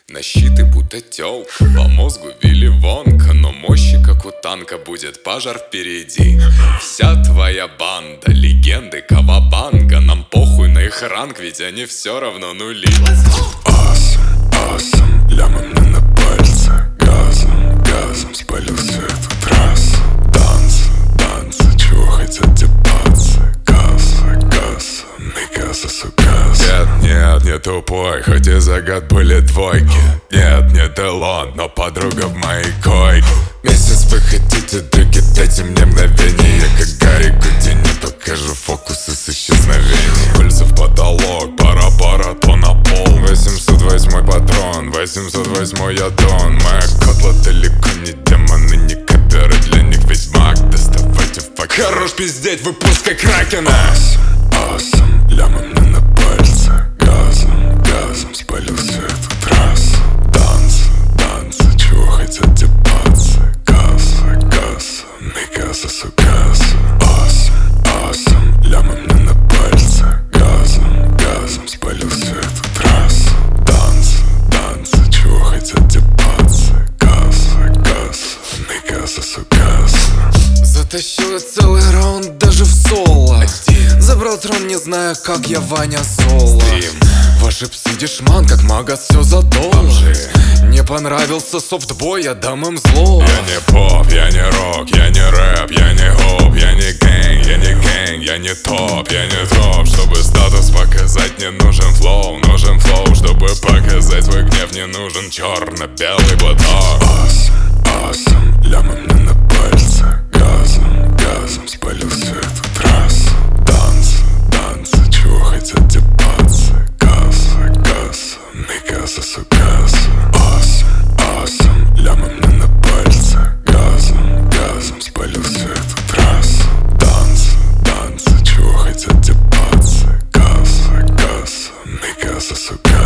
На щиты будто тёлка, по мозгу Вилли Вонка, но мощи, как у танка, будет пожар впереди. Вся твоя банда, легенды Кавабанга, нам похуй на их ранг, ведь они все равно нули. Асом, ляма мне на пальце, газом спалил всю эту трассу. Танцы, чего хотят те пацы? Касса, Микаса, сукаса. Нет, не тупой, хоть и за год были двойки. Нет, не Делон, но подруга в моей койке. Месяц вы хотите, други, дайте мне мгновение. Я как Гарри Гудини покажу фокусы с исчезновением. Пыльца в потолок, пара, то на пол. 808 патрон, 808 ядон. Моя котла далеко не демоны, не каперы, для них ведьмак. Доставайте факт. Хорош пиздеть, выпускай кракена. Асом, ляма мне на пальце, газом спалил всю эту трассу. Танцы, чего хотят те пацы? Касса, Микаса, сукаса. Асом, ляма мне на пальце, газом спалил всю эту трассу. Танцы, чего хотят те пацы? Касса, Микаса, сукаса. Затащил я целый раунд даже в соло. Забрал трон, не зная, как я Ваня Соло. Ваши псы дешман, как мага, все задолжи. Не понравился софтбой, я дам им зло. Я не поп, я не рок, я не рэп, я не хоп, я не гэнг, я не топ, я не топ. Чтобы статус показать, не нужен флоу, чтобы показать свой гнев, не нужен черно-белый платок. Асом, ляма мне на пальце, газом спалил всю эту трассу. Танцы, чего хотят те пацы? Касса, Микаса, сукаса. Асом, ляма мне на пальце, газом спалил всю эту трассу. Танцы, чего хотят те пацы? Касса, Микаса, сукаса.